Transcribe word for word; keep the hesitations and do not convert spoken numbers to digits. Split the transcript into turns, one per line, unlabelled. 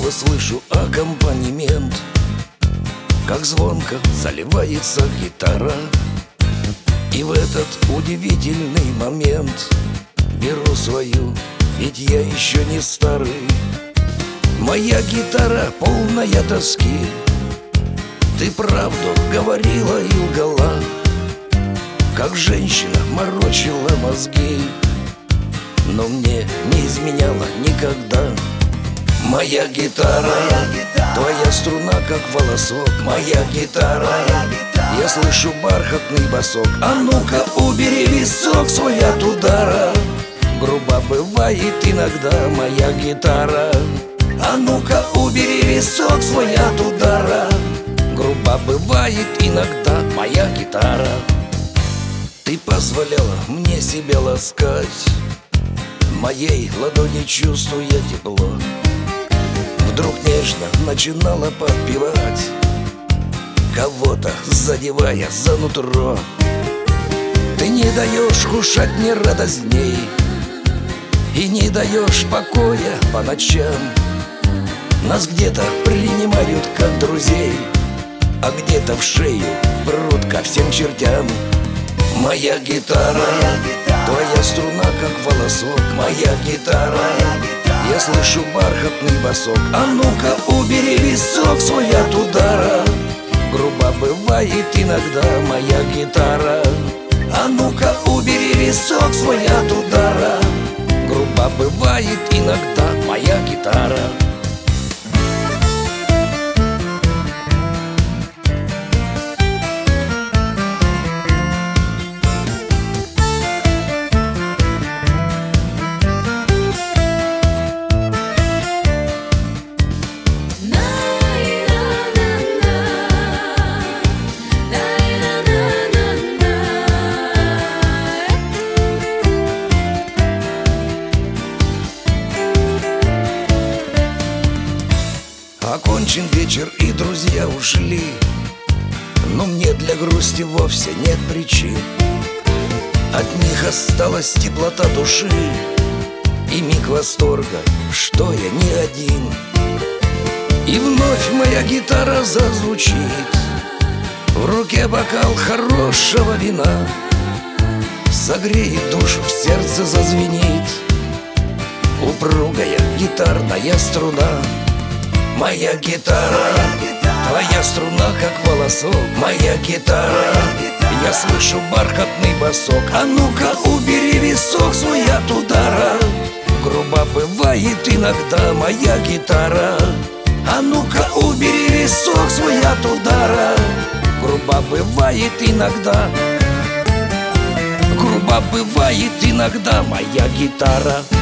снова слышу аккомпанемент, как звонко заливается гитара. И в этот удивительный момент беру свою, ведь я еще не старый. Моя гитара полная тоски, ты правду говорила и лгала, как женщина морочила мозги, но мне не изменяла никогда. Моя гитара, моя гитара, твоя струна как волосок. Моя гитара, моя гитара, я слышу бархатный босок. А ну-ка убери висок свой от удара, грубо бывает иногда моя гитара. А ну-ка убери висок свой от удара, грубо бывает иногда моя гитара. Ты позволяла мне себя ласкать, в моей ладони чувствуя тепло. Вдруг нежно начинала подпевать, кого-то задевая за нутро. Ты не даешь кушать мне радостней и не даешь покоя по ночам. Нас где-то принимают как друзей, а где-то в шею прут ко всем чертям. Моя гитара, моя гитара, твоя струна как волосок. Моя гитара, моя гитара, я слышу бархатный босок. А ну-ка убери висок свой от удара, грубо бывает иногда моя гитара. А ну-ка убери висок свой от удара, грубо бывает иногда моя гитара. Окончен вечер и друзья ушли, но мне для грусти вовсе нет причин. От них осталась теплота души и миг восторга, что я не один. И вновь моя гитара зазвучит, в руке бокал хорошего вина, согреет душу, в сердце зазвенит упругая гитарная струна. Моя гитара, моя гитара, твоя струна как волосок. Моя гитара, моя гитара, я слышу бархатный босок. А ну-ка убери висок свой от удара, грубо бывает иногда моя гитара. А ну-ка убери висок свой от удара, грубо бывает иногда, грубо бывает иногда моя гитара.